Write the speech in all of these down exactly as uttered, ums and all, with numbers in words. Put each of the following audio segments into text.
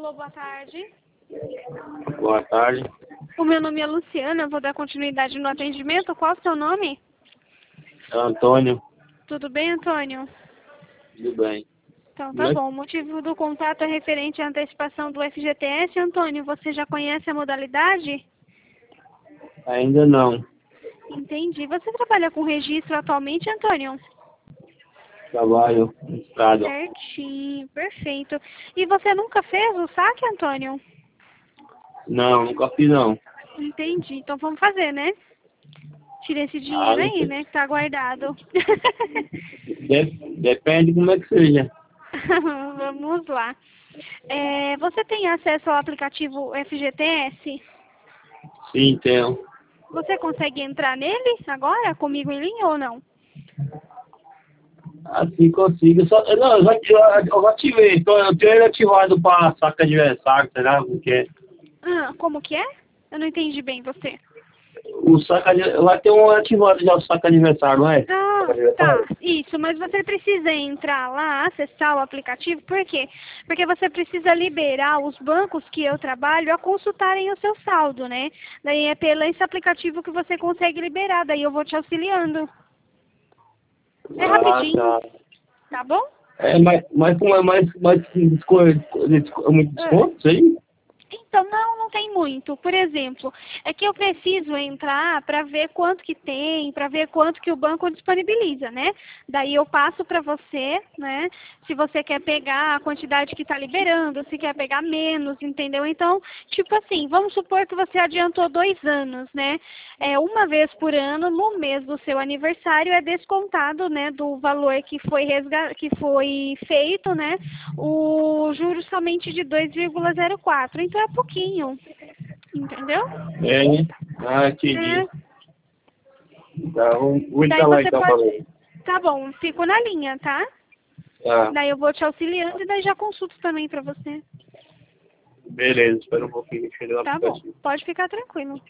Alô, boa tarde. Boa tarde. O meu nome é Luciana, eu vou dar continuidade no atendimento. Qual o seu nome? Antônio. Tudo bem, Antônio? Tudo bem. Então tá bom. O motivo do contato é referente à antecipação do F G T S. Antônio, você já conhece a modalidade? Ainda não. Entendi. Você trabalha com registro atualmente, Antônio? Trabalho no estado. Certinho, perfeito. E você nunca fez o saque, Antônio? Não, nunca fiz não. Entendi. Então vamos fazer, né? Tira esse Ah, dinheiro não aí, sei. né? Que tá guardado. De- depende como é que seja. Vamos lá. É, você tem acesso ao aplicativo F G T S? Sim, tenho. Você consegue entrar nele agora, comigo em linha ou não? Assim consigo. Só, não, eu já, eu, eu já ativei. Então, eu tenho ele ativado para saca adversário, sei lá o que é. Ah, como que é? Eu não entendi bem você. O saca de- vai ter um ativado já o saca adversário, não é? Ah, Saca tá, adversário? isso, mas você precisa entrar lá, acessar o aplicativo, por quê? Porque você precisa liberar os bancos que eu trabalho a consultarem o seu saldo, né? Daí é pelo esse aplicativo que você consegue liberar, daí eu vou te auxiliando. É Ah, rapidinho, tá. tá bom? É, mas, mas como é mais, mais desconto, muito Ah. desconto, isso aí? Então, não, não tem muito. Por exemplo, é que eu preciso entrar para ver quanto que tem, para ver quanto que o banco disponibiliza, né? Daí eu passo para você, né? Se você quer pegar a quantidade que está liberando, se quer pegar menos, entendeu? Então, tipo assim, vamos supor que você adiantou dois anos, né? É, uma vez por ano, no mês do seu aniversário, é descontado, né, do valor que foi, resga que foi feito, né? O juros somente de dois vírgula zero quatro. Então, é pouquinho, entendeu? É, né? Ah, entendi. É. Tá, vou, vou Daí entrar lá você então pra pode... ver. Tá bom, fico na linha, tá? Tá, Daí eu vou te auxiliando e daí já consulto também pra você. beleza, espera um pouquinho, deixa eu ir no Tá bom, aplicativo. pode ficar tranquilo.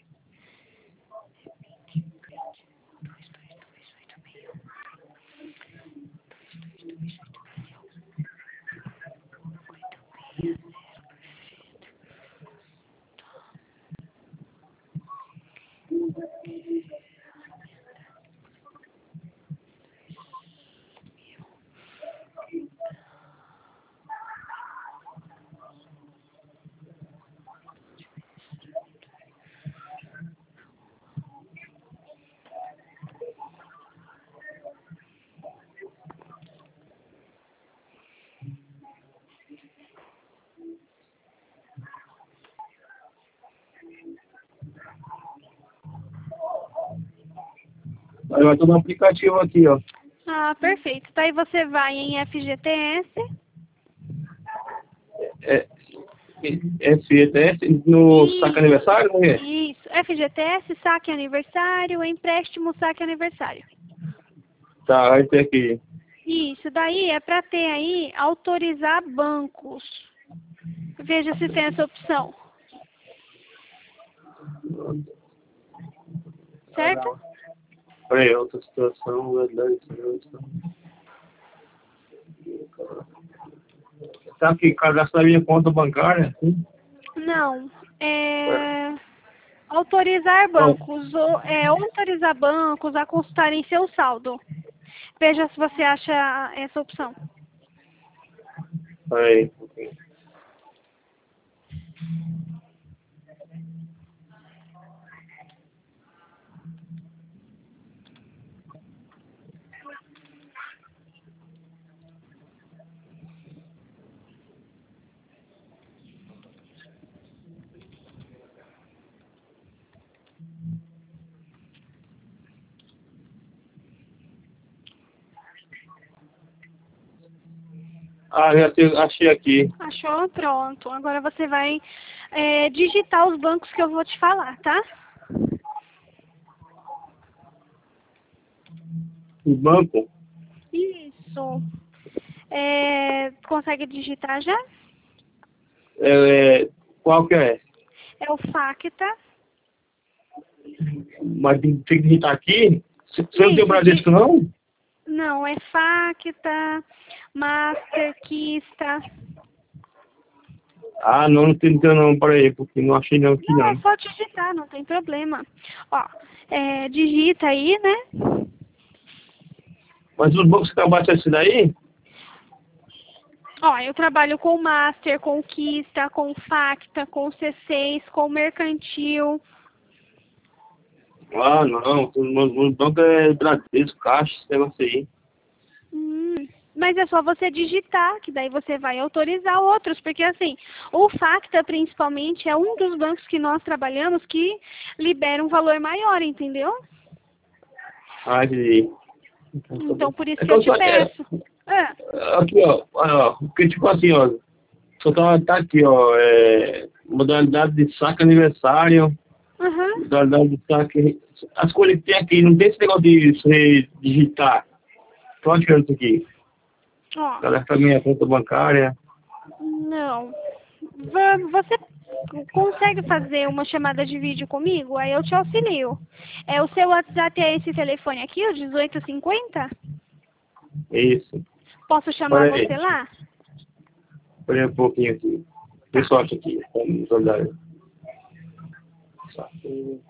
Aí vai todo no aplicativo aqui, ó. Ah, perfeito. Daí você vai em F G T S. É, F G T S no saca Isso, aniversário, não é? isso. F G T S, saque aniversário, empréstimo, saque aniversário. Tá, vai ter aqui. Isso, daí é para ter aí autorizar bancos. Veja se tem essa opção. Certo? Peraí, outra situação, verdade, situação. Tá aqui, cadastrar minha conta bancária, sim? Não. É... Autorizar Bom, bancos, ou, é, autorizar bancos a consultarem seu saldo. Veja se você acha essa opção. peraí. Ah, já te- achei aqui. Achou? Pronto. Agora você vai é, digitar os bancos que eu vou te falar, tá? O banco, Isso. É, consegue digitar já? é, qual que é? É o Facta. Mas tem tem que digitar aqui? Você você não tem o Isso, de... Bradesco, não? Não, é Facta, Masterquista. Ah, não, não tem teu não, para aí, porque não achei não aqui Não, não. é só digitar, não tem problema. Ó, é, digita aí, né? Mas os bancos que trabalham esse daí? Ó, eu trabalho com o Master, com o Kista, com o Facta, com o C seis, com o Mercantil. Ah, não, os meus bancos é Bradesco, Caixa, esse negócio aí. Hum, mas é só você digitar, que daí você vai autorizar outros, porque assim, o Facta principalmente é um dos bancos que nós trabalhamos que libera um valor maior, entendeu? Ah, entendi. Então, tá Então bom. por isso É que que eu eu te só, é, peço. Ah, aqui, ó, ó, porque tipo assim, ó, só tá, tá aqui, ó, é, modalidade de saque aniversário, aham. modalidade de saque, as coisas que tem aqui, não tem esse negócio de você digitar. Tô achando isso aqui. Ó, Cadastrar minha conta bancária. não. Va- Você consegue fazer uma chamada de vídeo comigo? Aí eu te auxilio. É, o seu WhatsApp é esse telefone aqui, o dezoito cinquenta? Isso. Posso chamar Olha aí, você lá? olha um pouquinho aqui. Tá. Pessoal, aqui, vamos olhar. Saque.